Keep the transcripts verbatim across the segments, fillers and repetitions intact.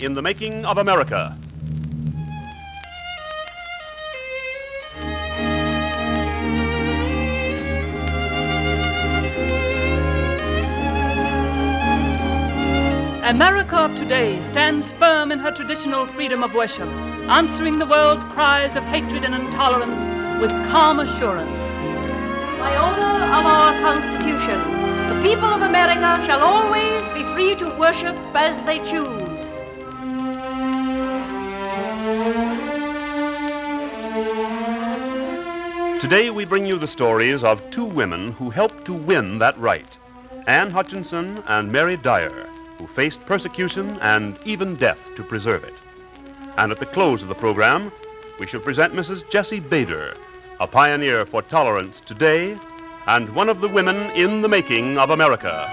in the Making of America. America of today stands firm in her traditional freedom of worship, answering the world's cries of hatred and intolerance with calm assurance. By order of our Constitution, the people of America shall always be free to worship as they choose. Today we bring you the stories of two women who helped to win that right, Anne Hutchinson and Mary Dyer, who faced persecution and even death to preserve it. And at the close of the program, we shall present Missus Jessie Bader, a pioneer for tolerance today and one of the women in the making of America.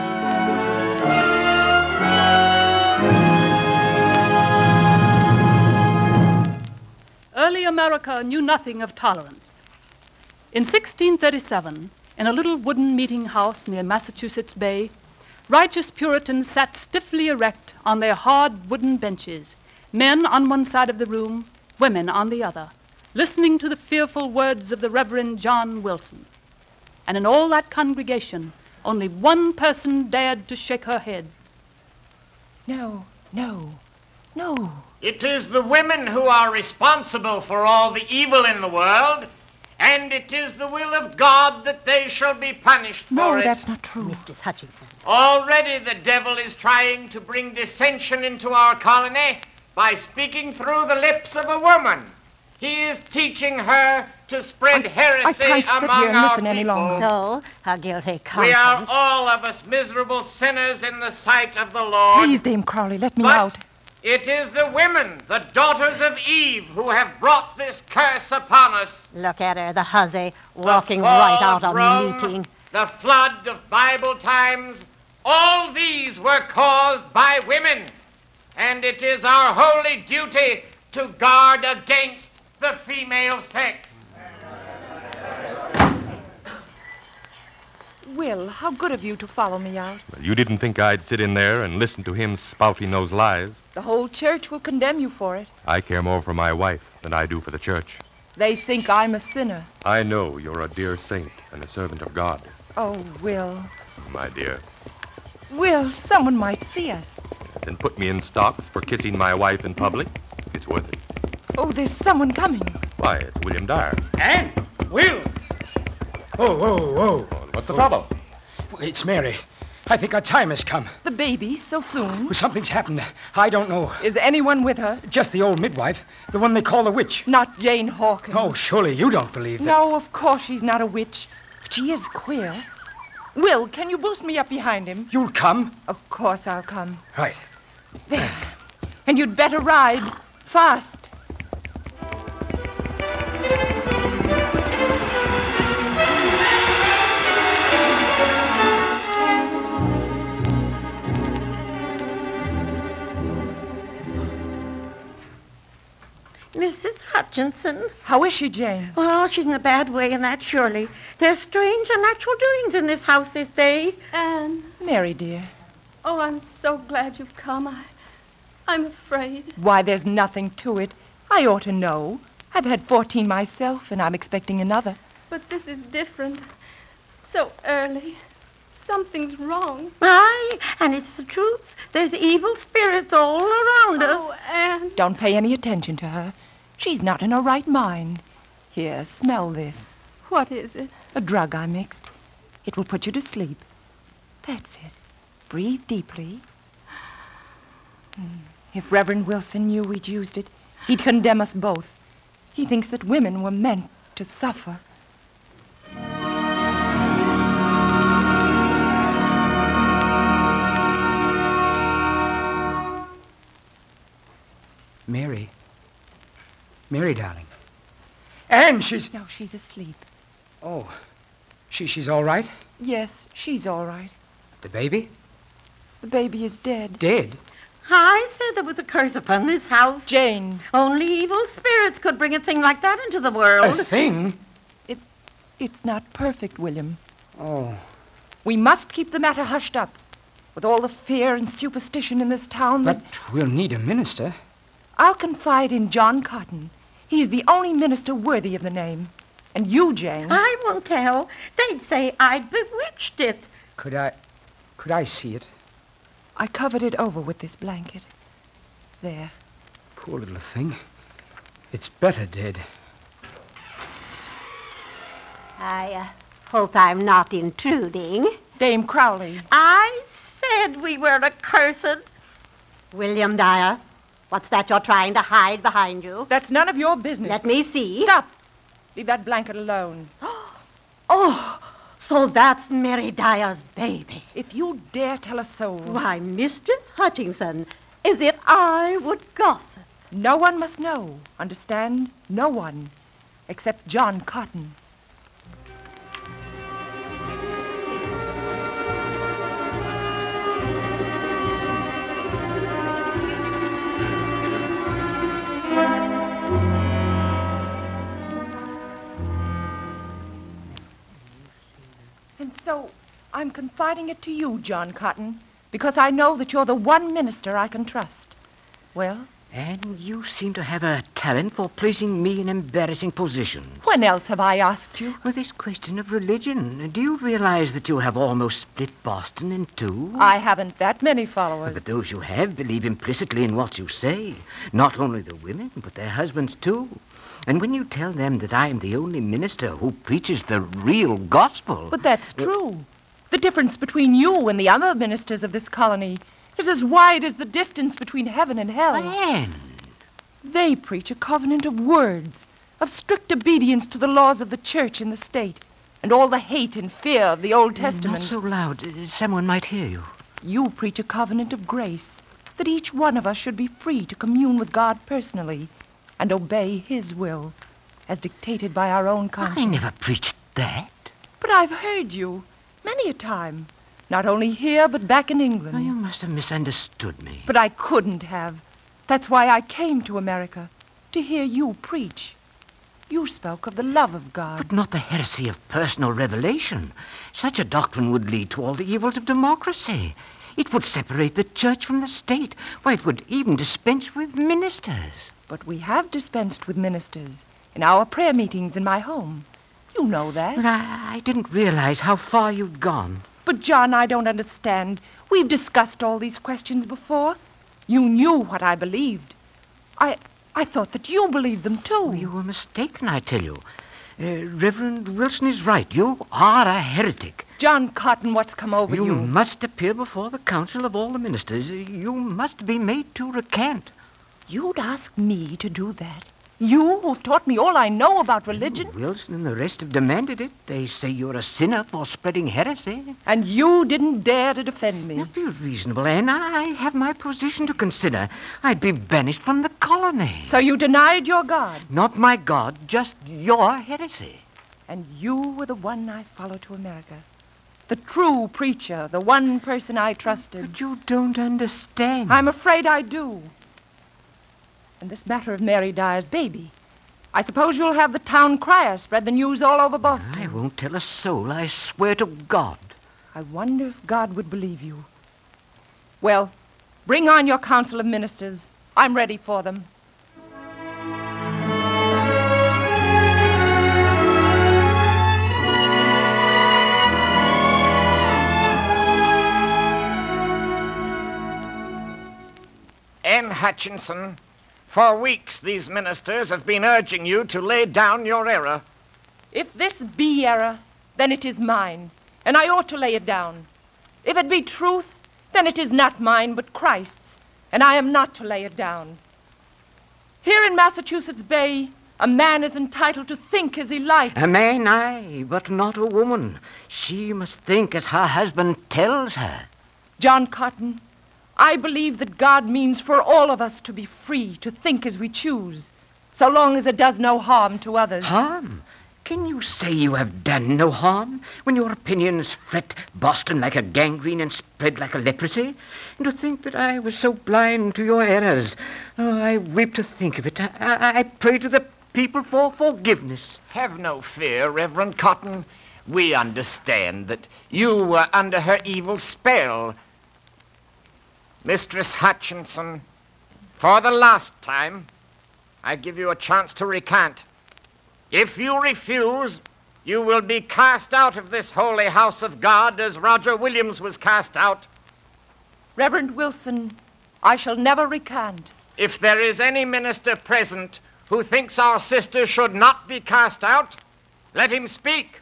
Early America knew nothing of tolerance. In sixteen thirty-seven, in a little wooden meeting house near Massachusetts Bay, righteous Puritans sat stiffly erect on their hard wooden benches, men on one side of the room, women on the other, listening to the fearful words of the Reverend John Wilson. And in all that congregation, only one person dared to shake her head. No, no, no. It is the women who are responsible for all the evil in the world, and it is the will of God that they shall be punished for No, it. that's not true. Mistress Hutchinson. Already the devil is trying to bring dissension into our colony by speaking through the lips of a woman. He is teaching her to spread I, heresy I can't sit among here and our listen any people. longer. So, our guilty conscience. We are all of us miserable sinners in the sight of the Lord. Please, Dame Crowley, let me But out. it is the women, the daughters of Eve, who have brought this curse upon us. Look at her, the hussy, walking The fall right out of Rome, meeting. The flood of Bible times, all these were caused by women. And it is our holy duty to guard against the female sex. Will, how good of you to follow me out. Well, you didn't think I'd sit in there and listen to him spouting those lies. The whole church will condemn you for it. I care more for my wife than I do for the church. They think I'm a sinner. I know you're a dear saint and a servant of God. Oh, Will. My dear. Will, someone might see us. Then put me in stocks for kissing my wife in public. It's worth it. Oh, there's someone coming. Why, it's William Dyer. And Will. Oh, whoa, whoa. Well, what's the problem? It's Mary. I think our time has come. The baby, so soon. Well, something's happened. I don't know. Is anyone with her? Just the old midwife, the one they call the witch. Not Jane Hawkins. Oh, surely you don't believe that. No, of course she's not a witch. But she is queer. Will, can you boost me up behind him? You'll come? Of course I'll come. Right. There. And you'd better ride. Fast. Missus Hutchinson. How is she, Jane? Well, she's in a bad way, and that surely. There's strange, unnatural doings in this house this day. Anne. Mary, dear. Oh, I'm so glad you've come. I, I'm afraid. Why, there's nothing to it. I ought to know. I've had fourteen myself, and I'm expecting another. But this is different. So early. Something's wrong. Aye, and it's the truth. There's evil spirits all around us. Oh, Anne. Don't pay any attention to her. She's not in her right mind. Here, smell this. What is it? A drug I mixed. It will put you to sleep. That's it. Breathe deeply. If Reverend Wilson knew we'd used it, he'd condemn us both. He thinks that women were meant to suffer. Mary. Mary, darling. Anne, she's... No, she's asleep. Oh. She, she's all right? Yes, she's all right. The baby? The baby is dead. Dead? I said there was a curse upon this house. Jane. Only evil spirits could bring a thing like that into the world. A thing? It, it's not perfect, William. Oh. We must keep the matter hushed up. With all the fear and superstition in this town, But that... we'll need a minister. I'll confide in John Cotton. He's the only minister worthy of the name. And you, Jane... I won't tell. They'd say I'd bewitched it. Could I... Could I see it? I covered it over with this blanket. There. Poor little thing. It's better dead. I uh, hope I'm not intruding. Dame Crowley. I said we were accursed. William Dyer, what's that you're trying to hide behind you? That's none of your business. Let me see. Stop. Leave that blanket alone. Oh, so that's Mary Dyer's baby. If you dare tell a soul... Why, Mistress Hutchinson, as if I would gossip. No one must know. Understand? No one. Except John Cotton. And so I'm confiding it to you, John Cotton, because I know that you're the one minister I can trust. Well? And you seem to have a talent for placing me in embarrassing positions. When else have I asked you? With this question of religion, do you realize that you have almost split Boston in two? I haven't that many followers. But those you have believe implicitly in what you say. Not only the women, but their husbands, too. And when you tell them that I am the only minister who preaches the real gospel... But that's true. The difference between you and the other ministers of this colony is as wide as the distance between heaven and hell. Anne! They preach a covenant of words, of strict obedience to the laws of the church and the state, and all the hate and fear of the Old Testament. Not so loud. Uh, someone might hear you. You preach a covenant of grace, that each one of us should be free to commune with God personally and obey His will, as dictated by our own conscience. I never preached that. But I've heard you, many a time. Not only here, but back in England. Oh, you must have misunderstood me. But I couldn't have. That's why I came to America, to hear you preach. You spoke of the love of God. But not the heresy of personal revelation. Such a doctrine would lead to all the evils of democracy. It would separate the church from the state. Why, it would even dispense with ministers. But we have dispensed with ministers in our prayer meetings in my home. You know that. But I, I didn't realize how far you'd gone. But, John, I don't understand. We've discussed all these questions before. You knew what I believed. I I thought that you believed them, too. Oh, you were mistaken, I tell you. Uh, Reverend Wilson is right. You are a heretic. John Cotton, what's come over you? You must appear before the council of all the ministers. You must be made to recant. You'd ask me to do that? You, who've taught me all I know about religion? Wilson and the rest have demanded it. They say you're a sinner for spreading heresy. And you didn't dare to defend me. Now, be reasonable, Anne. I have my position to consider. I'd be banished from the colony. So you denied your God? Not my God, just your heresy. And you were the one I followed to America. The true preacher, the one person I trusted. But you don't understand. I'm afraid I do. And this matter of Mary Dyer's baby. I suppose you'll have the town crier spread the news all over Boston. I won't tell a soul, I swear to God. I wonder if God would believe you. Well, bring on your council of ministers. I'm ready for them. Anne Hutchinson, for weeks these ministers have been urging you to lay down your error. If this be error, then it is mine, and I ought to lay it down. If it be truth, then it is not mine, but Christ's, and I am not to lay it down. Here in Massachusetts Bay, a man is entitled to think as he likes. A man, aye, but not a woman. She must think as her husband tells her. John Cotton, I believe that God means for all of us to be free to think as we choose, so long as it does no harm to others. Harm? Can you say you have done no harm when your opinions fret Boston like a gangrene and spread like a leprosy? And to think that I was so blind to your errors. Oh, I weep to think of it. I, I, I pray to the people for forgiveness. Have no fear, Reverend Cotton. We understand that you were under her evil spell. Mistress Hutchinson, for the last time, I give you a chance to recant. If you refuse, you will be cast out of this holy house of God as Roger Williams was cast out. Reverend Wilson, I shall never recant. If there is any minister present who thinks our sister should not be cast out, let him speak.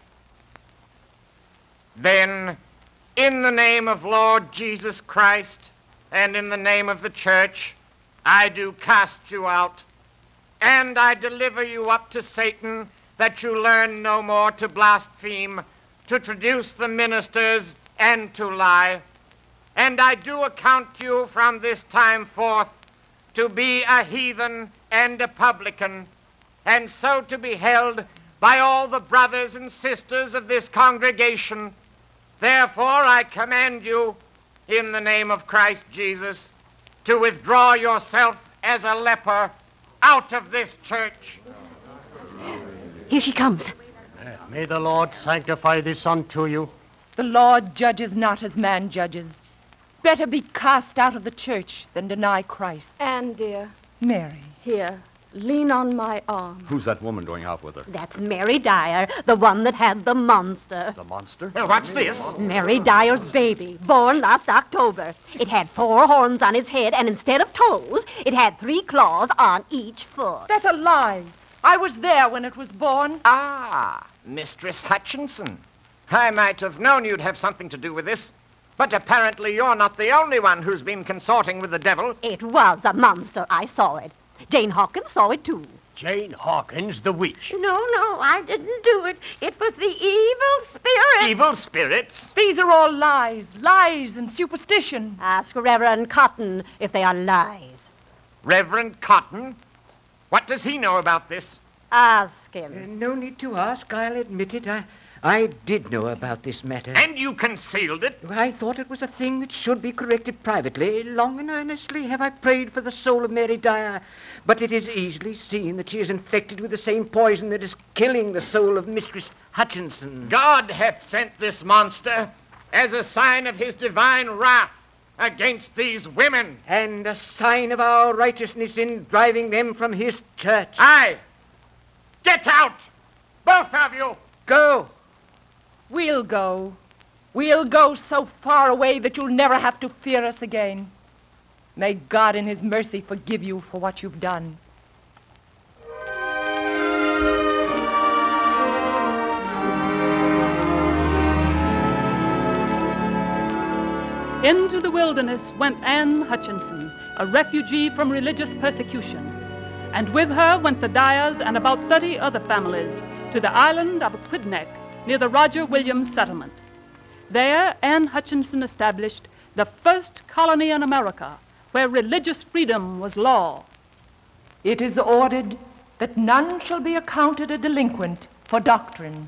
Then, in the name of Lord Jesus Christ and in the name of the church, I do cast you out, and I deliver you up to Satan, that you learn no more to blaspheme, to traduce the ministers, and to lie. And I do account you from this time forth to be a heathen and a publican, and so to be held by all the brothers and sisters of this congregation. Therefore I command you, in the name of Christ Jesus, to withdraw yourself as a leper out of this church. Here she comes. May the Lord sanctify this unto you. The Lord judges not as man judges. Better be cast out of the church than deny Christ. Anne, dear. Mary. Here, lean on my arm. Who's that woman going out with her? That's Mary Dyer, the one that had the monster. The monster? Well, what's this? Mary Dyer's baby, born last October. It had four horns on its head, and instead of toes, it had three claws on each foot. That's a lie. I was there when it was born. Ah, Mistress Hutchinson. I might have known you'd have something to do with this. But apparently you're not the only one who's been consorting with the devil. It was a monster. I saw it. Jane Hawkins saw it, too. Jane Hawkins, the witch. No, no, I didn't do it. It was the evil spirit. Evil spirits? These are all lies. Lies and superstition. Ask Reverend Cotton if they are lies. Reverend Cotton? What does he know about this? Ask him. Uh, no need to ask. I'll admit it. I... I did know about this matter. And you concealed it? I thought it was a thing that should be corrected privately. Long and earnestly have I prayed for the soul of Mary Dyer. But it is easily seen that she is infected with the same poison that is killing the soul of Mistress Hutchinson. God hath sent this monster as a sign of his divine wrath against these women. And a sign of our righteousness in driving them from his church. Aye. Get out! Both of you! Go! We'll go. We'll go so far away that you'll never have to fear us again. May God in his mercy forgive you for what you've done. Into the wilderness went Anne Hutchinson, a refugee from religious persecution. And with her went the Dyers and about thirty other families to the island of Aquidneck, near the Roger Williams settlement. There, Anne Hutchinson established the first colony in America where religious freedom was law. It is ordered that none shall be accounted a delinquent for doctrine.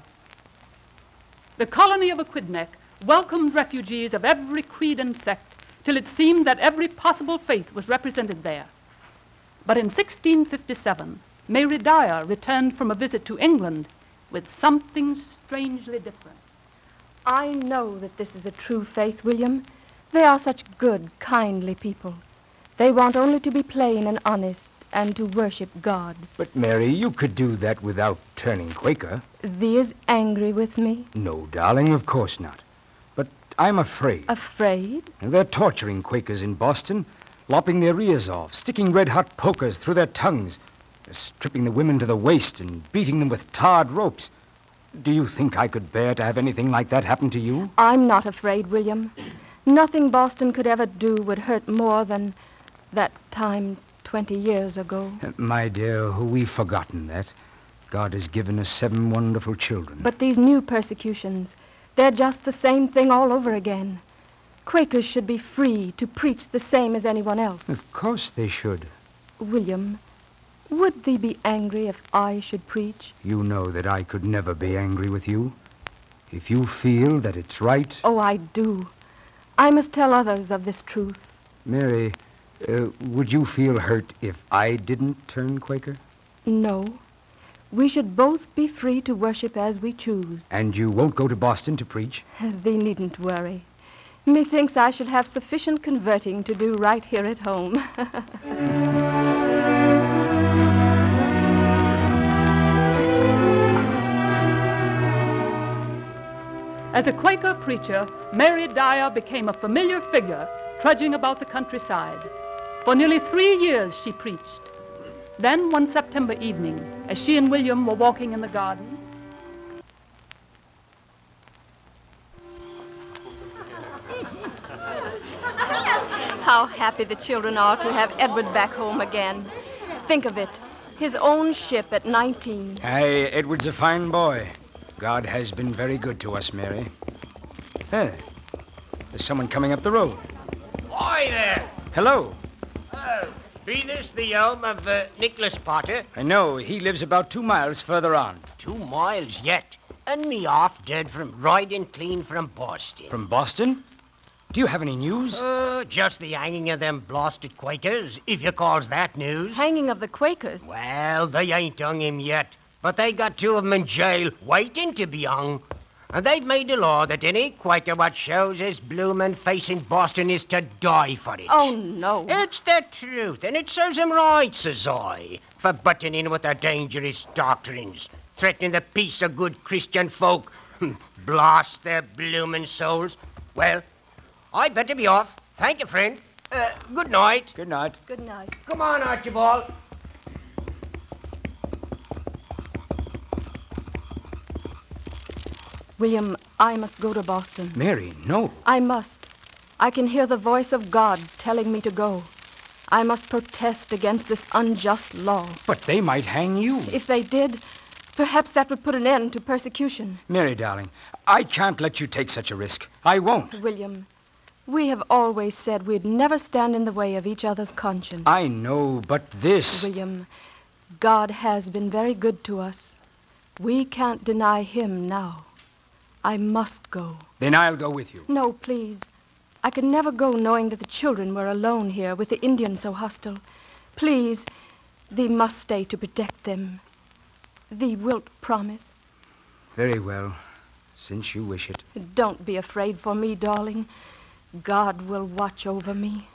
The colony of Aquidneck welcomed refugees of every creed and sect till it seemed that every possible faith was represented there. But in sixteen fifty-seven, Mary Dyer returned from a visit to England with something strangely different. I know that this is the true faith, William. They are such good, kindly people. They want only to be plain and honest and to worship God. But, Mary, you could do that without turning Quaker. Thee is angry with me? No, darling, of course not. But I'm afraid. Afraid? They're torturing Quakers in Boston, lopping their ears off, sticking red-hot pokers through their tongues, stripping the women to the waist and beating them with tarred ropes. Do you think I could bear to have anything like that happen to you? I'm not afraid, William. Nothing Boston could ever do would hurt more than that time twenty years ago. Uh, my dear, we've forgotten that. God has given us seven wonderful children. But these new persecutions, they're just the same thing all over again. Quakers should be free to preach the same as anyone else. Of course they should. William, would thee be angry if I should preach? You know that I could never be angry with you. If you feel that it's right... Oh, I do. I must tell others of this truth. Mary, uh, would you feel hurt if I didn't turn Quaker? No. We should both be free to worship as we choose. And you won't go to Boston to preach? Thee needn't worry. Methinks I should have sufficient converting to do right here at home. As a Quaker preacher, Mary Dyer became a familiar figure, trudging about the countryside. For nearly three years she preached. Then, one September evening, as she and William were walking in the garden, How happy the children are to have Edward back home again. Think of it. His own ship at nineteen. Aye, Edward's a fine boy. God has been very good to us, Mary. Hey, there's someone coming up the road. Why there? Hello. Oh, be this the home of uh, Nicholas Potter? I know. He lives about two miles further on. Two miles yet. And me off dead from riding clean from Boston. From Boston? Do you have any news? Uh, just the hanging of them blasted Quakers, if you calls that news. Hanging of the Quakers? Well, they ain't hung him yet. But they got two of 'em in jail, waiting to be hung. And they've made a law that any Quaker what shows his bloomin' face in Boston is to die for it. Oh, no. It's the truth, and it serves 'em right, says I, for butting in with their dangerous doctrines, threatening the peace of good Christian folk. Blast their bloomin' souls. Well, I'd better be off. Thank you, friend. Uh, good night. Good night. Good night. Come on, Archibald. William, I must go to Boston. Mary, no. I must. I can hear the voice of God telling me to go. I must protest against this unjust law. But they might hang you. If they did, perhaps that would put an end to persecution. Mary, darling, I can't let you take such a risk. I won't. William, we have always said we'd never stand in the way of each other's conscience. I know, but this... William, God has been very good to us. We can't deny him now. I must go. Then I'll go with you. No, please. I could never go knowing that the children were alone here with the Indians so hostile. Please, thee must stay to protect them. Thee wilt promise? Very well, since you wish it. Don't be afraid for me, darling. God will watch over me.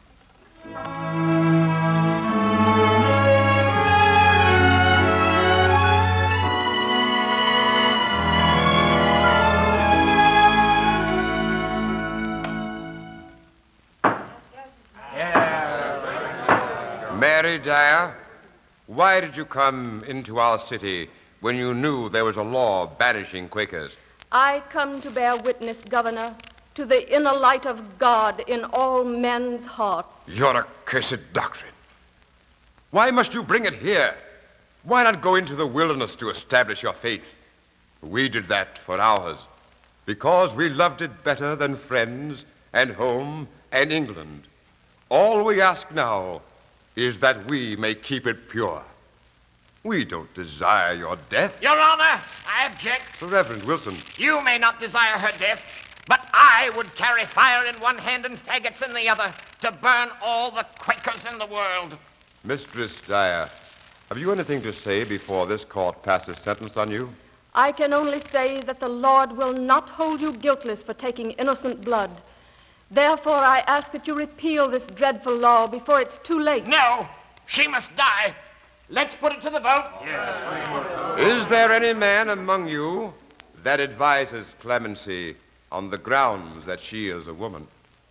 Mary Dyer, why did you come into our city when you knew there was a law banishing Quakers? I come to bear witness, Governor, to the inner light of God in all men's hearts. Your accursed doctrine. Why must you bring it here? Why not go into the wilderness to establish your faith? We did that for ours, because we loved it better than friends and home and England. All we ask now is that we may keep it pure. We don't desire your death. Your Honor, I object. Reverend Wilson. You may not desire her death, but I would carry fire in one hand and faggots in the other to burn all the Quakers in the world. Mistress Dyer, have you anything to say before this court passes sentence on you? I can only say that the Lord will not hold you guiltless for taking innocent blood. Therefore, I ask that you repeal this dreadful law before it's too late. No, she must die. Let's put it to the vote. Yes. Is there any man among you that advises clemency on the grounds that she is a woman?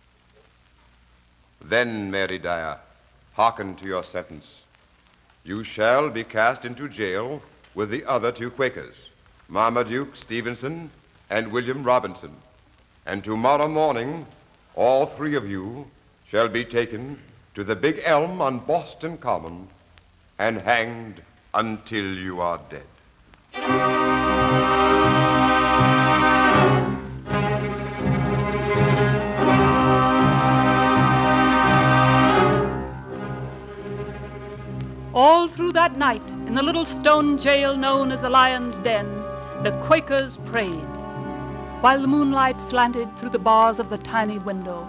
Then, Mary Dyer, hearken to your sentence. You shall be cast into jail with the other two Quakers, Marmaduke Stevenson and William Robinson. And tomorrow morning, all three of you shall be taken to the big elm on Boston Common and hanged until you are dead. all through that night, in the little stone jail known as the Lion's Den, the Quakers prayed, while the moonlight slanted through the bars of the tiny window.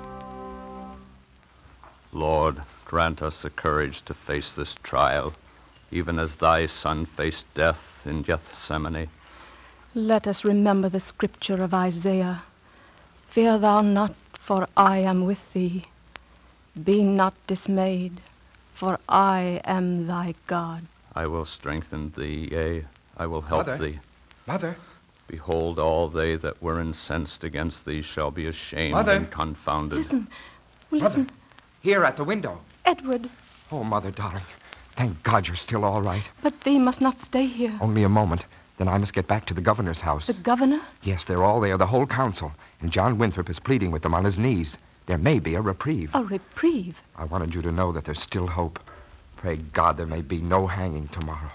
Lord, grant us the courage to face this trial, even as thy Son faced death in Gethsemane. Let us remember the scripture of Isaiah. Fear thou not, for I am with thee. Be not dismayed, for I am thy God. I will strengthen thee, yea, I will help Mother. thee. Mother. Behold, all they that were incensed against thee shall be ashamed Mother. and confounded. Listen, Mother. listen. Here at the window. Edward, Oh, Mother, darling. Thank God you're still all right. but thee must not stay here. Only a moment. Then I must get back to the governor's house. The governor? Yes, they're all there, the whole council. And John Winthrop is pleading with them on his knees. There may be a reprieve. A reprieve? I wanted you to know that there's still hope. Pray God there may be no hanging tomorrow.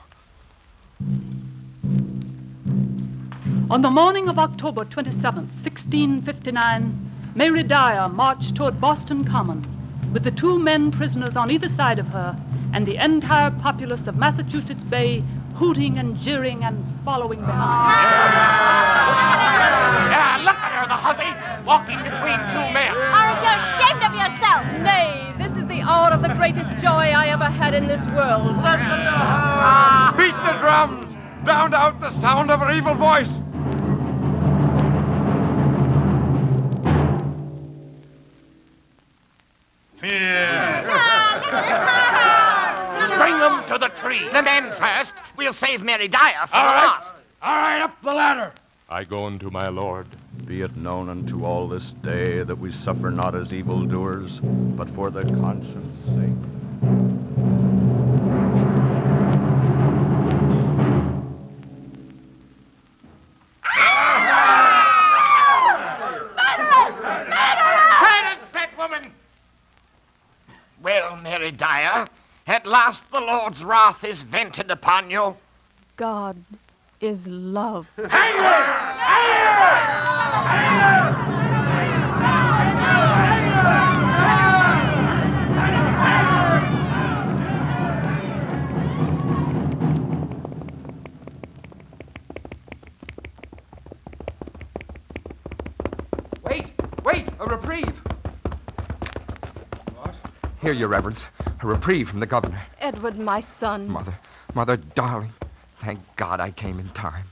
On the morning of October twenty-seventh, sixteen fifty-nine, Mary Dyer marched toward Boston Common with the two men prisoners on either side of her and the entire populace of Massachusetts Bay hooting and jeering and following behind. Yeah, look at her, the hussy, walking between two men. Aren't you ashamed of yourself? Nay, this is the hour of the greatest joy I ever had in this world. Listen to her! Beat the drums! Drown out the sound of her evil voice! String them to the tree. The men first. We'll save Mary Dyer for All the right. last. All right, up the ladder. I go unto my lord. Be it known unto all this day that we suffer not as evildoers, but for the conscience sake. Silence, that woman! Well, Mary Dyer, at last the Lord's wrath is vented upon you. God is love. Hang her! Hang her! Hang her! Wait! Wait! A reprieve! What? Here, Your Reverence. A reprieve from the governor. Edward, my son. Mother, Mother, darling. Thank God I came in time.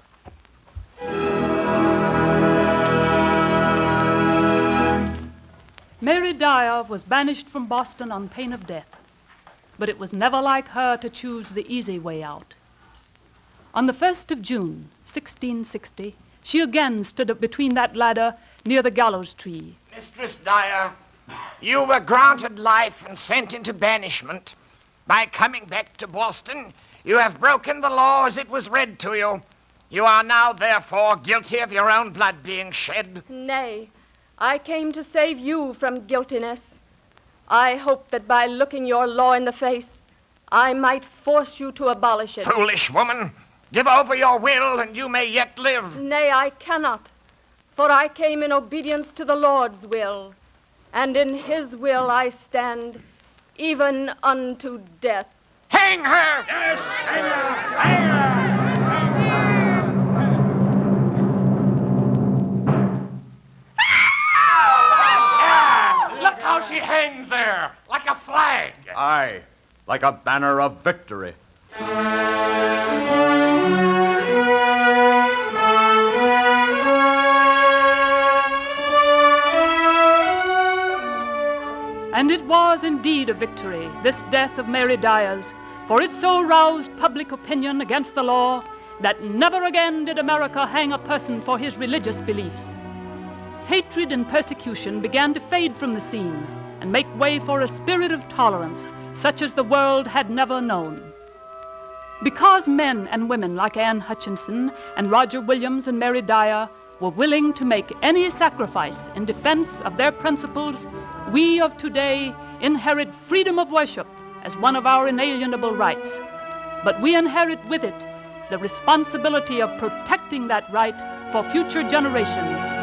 Mary Dyer was banished from Boston on pain of death, but it was never like her to choose the easy way out. On the first of June, sixteen sixty, she again stood up between that ladder near the gallows tree. Mistress Dyer, you were granted life and sent into banishment. By coming back to Boston, you have broken the law as it was read to you. You are now, therefore, guilty of your own blood being shed. Nay, I came to save you from guiltiness. I hoped that by looking your law in the face, I might force you to abolish it. Foolish woman, give over your will and you may yet live. Nay, I cannot, for I came in obedience to the Lord's will, and in his will I stand, even unto death. Hang her! Yes, hang her! Hang her! Look how she hangs there, like a flag. Aye, like a banner of victory. And it was indeed a victory, this death of Mary Dyer's, for it so roused public opinion against the law that never again did America hang a person for his religious beliefs. Hatred and persecution began to fade from the scene and make way for a spirit of tolerance such as the world had never known. Because men and women like Anne Hutchinson and Roger Williams and Mary Dyer were willing to make any sacrifice in defense of their principles, we of today inherit freedom of worship as one of our inalienable rights. But we inherit with it the responsibility of protecting that right for future generations